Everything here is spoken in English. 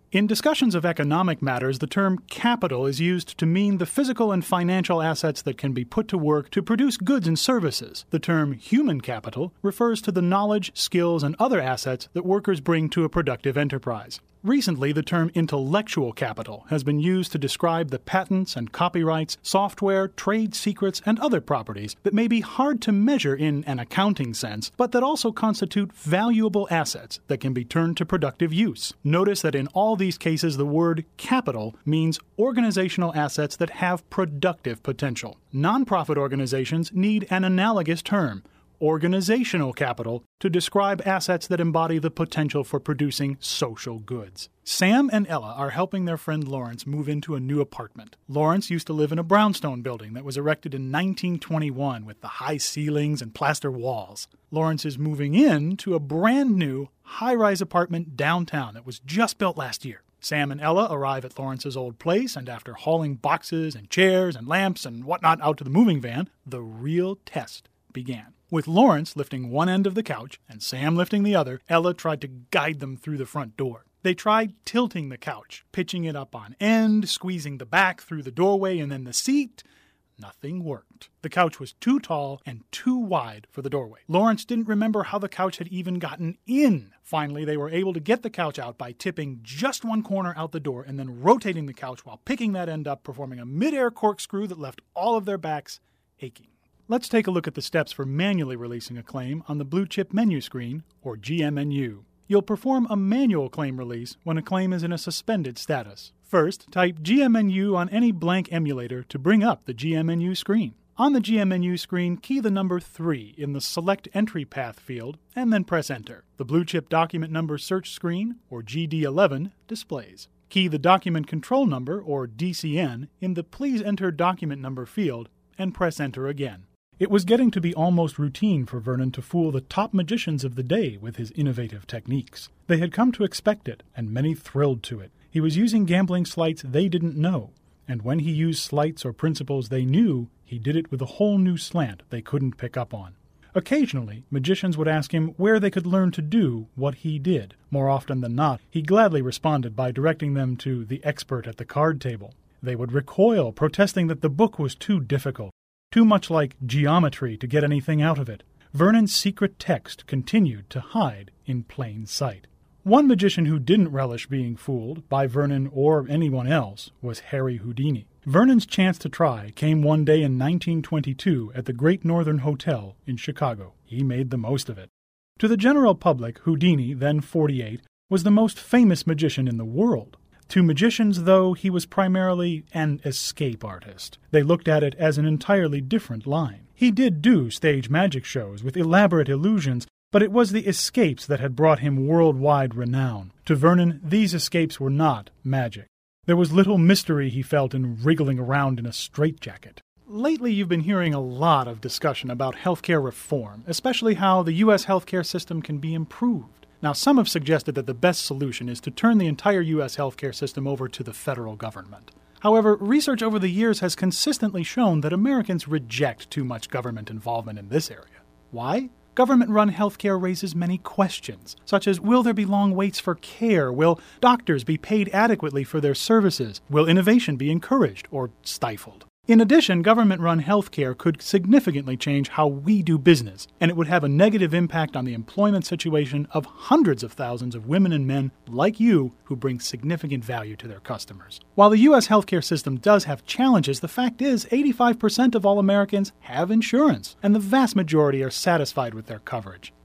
In discussions of economic matters, the term capital is used to mean the physical and financial assets that can be put to work to produce goods and services. The term human capital refers to the knowledge, skills, and other assets that workers bring to a productive enterprise. Recently, the term intellectual capital has been used to describe the patents and copyrights, software, trade secrets, and other properties that may be hard to measure in an accounting sense, but that also constitute valuable assets that can be turned to productive use. Notice that in all these cases, the word capital means organizational assets that have productive potential. Nonprofit organizations need an analogous term, organizational capital, to describe assets that embody the potential for producing social goods. Sam and Ella are helping their friend Lawrence move into a new apartment. Lawrence used to live in a brownstone building that was erected in 1921 with the high ceilings and plaster walls. Lawrence is moving in to a brand new high-rise apartment downtown that was just built last year. Sam and Ella arrive at Lawrence's old place, and after hauling boxes and chairs and lamps and whatnot out to the moving van, the real test began. With Lawrence lifting one end of the couch and Sam lifting the other, Ella tried to guide them through the front door. They tried tilting the couch, pitching it up on end, squeezing the back through the doorway and then the seat. Nothing worked. The couch was too tall and too wide for the doorway. Lawrence didn't remember how the couch had even gotten in. Finally, they were able to get the couch out by tipping just one corner out the door and then rotating the couch while picking that end up, performing a mid-air corkscrew that left all of their backs aching. Let's take a look at the steps for manually releasing a claim on the Blue Chip Menu Screen, or GMNU. You'll perform a manual claim release when a claim is in a suspended status. First, type GMNU on any blank emulator to bring up the GMNU screen. On the GMNU screen, key the number 3 in the Select Entry Path field, and then press Enter. The Blue Chip Document Number Search Screen, or GD11, displays. Key the Document Control Number, or DCN, in the Please Enter Document Number field, and press Enter again. It was getting to be almost routine for Vernon to fool the top magicians of the day with his innovative techniques. They had come to expect it, and many thrilled to it. He was using gambling sleights they didn't know, and when he used sleights or principles they knew, he did it with a whole new slant they couldn't pick up on. Occasionally, magicians would ask him where they could learn to do what he did. More often than not, he gladly responded by directing them to the expert at the card table. They would recoil, protesting that the book was too difficult. Too much like geometry to get anything out of it. Vernon's secret text continued to hide in plain sight. One magician who didn't relish being fooled, by Vernon or anyone else, was Harry Houdini. Vernon's chance to try came one day in 1922 at the Great Northern Hotel in Chicago. He made the most of it. To the general public, Houdini, then 48, was the most famous magician in the world. To magicians, though, he was primarily an escape artist. They looked at it as an entirely different line. He did do stage magic shows with elaborate illusions, but it was the escapes that had brought him worldwide renown. To Vernon, these escapes were not magic. There was little mystery he felt in wriggling around in a straitjacket. Lately, you've been hearing a lot of discussion about healthcare reform, especially how the U.S. healthcare system can be improved. Now, some have suggested that the best solution is to turn the entire U.S. healthcare system over to the federal government. However, research over the years has consistently shown that Americans reject too much government involvement in this area. Why? Government-run healthcare raises many questions, such as will there be long waits for care? Will doctors be paid adequately for their services? Will innovation be encouraged or stifled? In addition, government-run healthcare could significantly change how we do business, and it would have a negative impact on the employment situation of hundreds of thousands of women and men like you who bring significant value to their customers. While the U.S. healthcare system does have challenges, the fact is 85% of all Americans have insurance, and the vast majority are satisfied with their coverage.